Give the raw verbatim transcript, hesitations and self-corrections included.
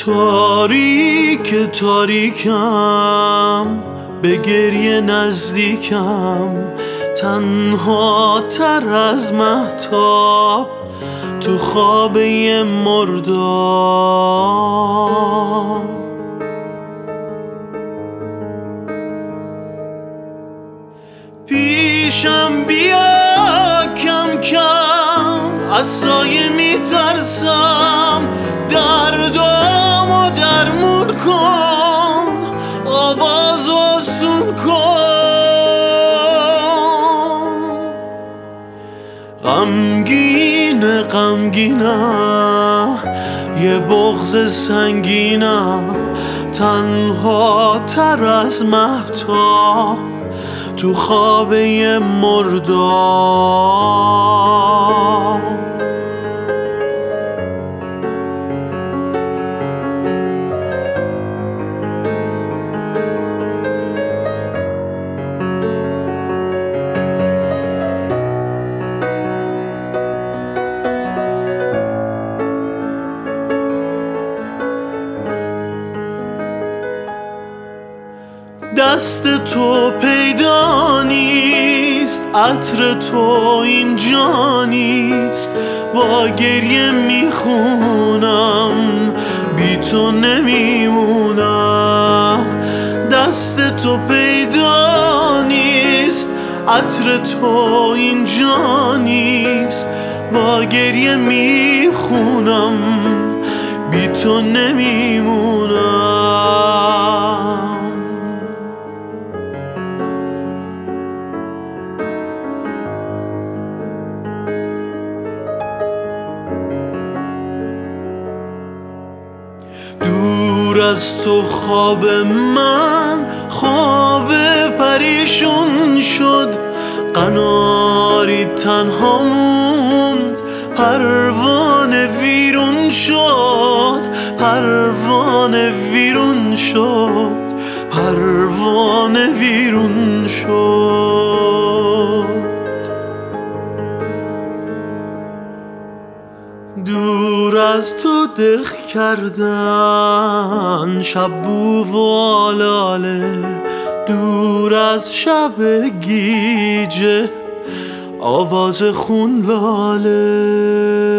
تاریک تاریکم، به گریه نزدیکم، تنها تر از مهتاب تو خوابه مرداب. پیشم بیا کم کم، از سایه میترسم، دردامو درمون کن، آواز آسون کن. غمگین غمگینم، یه بغض سنگینم، تنها تر از مهتاب تو خوابه مرداب. دست تو پیدا نیست، عطر تو اینجا نیست، با گریه میخونم، بی تو نمیمونم. دست تو پیدا نیست، عطر تو اینجا نیست، با گریه میخونم، بی تو نمیمونم. دور از تو خواب من خواب پریشون شد، قناری تنها موند، پروانه ویرون شد، پروانه ویرون شد، پروانه ویرون شد. دور از تو دق کردن شب بو و آلاله، دور از شب گیجه آواز خون لاله.